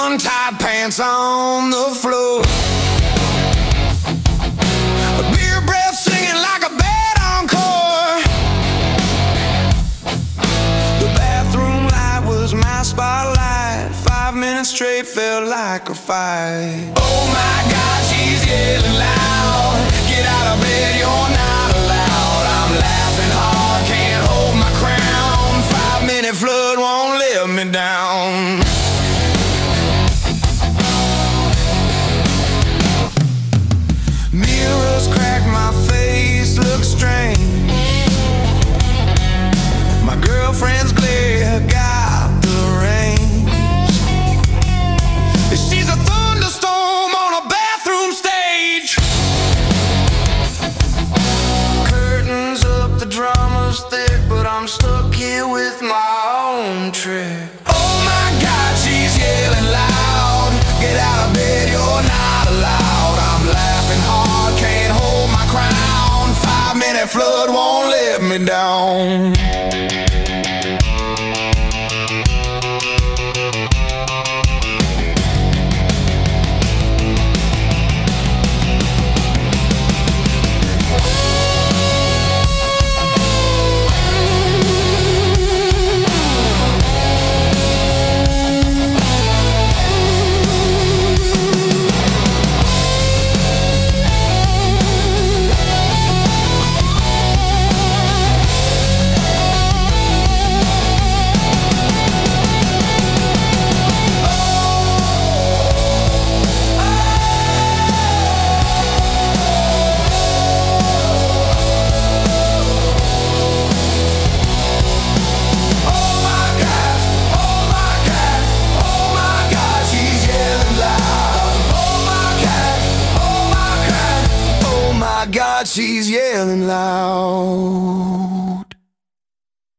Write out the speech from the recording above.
untied pants on the floor. A beer breath singing like a bad encore. The bathroom light was my spotlight. 5 minutes straight felt like a fight. Oh my God, she's yelling loud. Get out of bed, you're not allowed. I'm laughing hard, can't hold my crown. 5-minute flood won't let me down. Mirrors crack my face, look strange. My girlfriend's glare got the range. She's a thunderstorm on a bathroom stage. Curtains up, the drama's thick, but I'm stuck here with my own trick. Oh my God, she's yelling loud. Get out of bed, you're not allowed. I'm laughing hard, can't hold my crown. 5-minute flood won't let me down. God, she's yelling loud.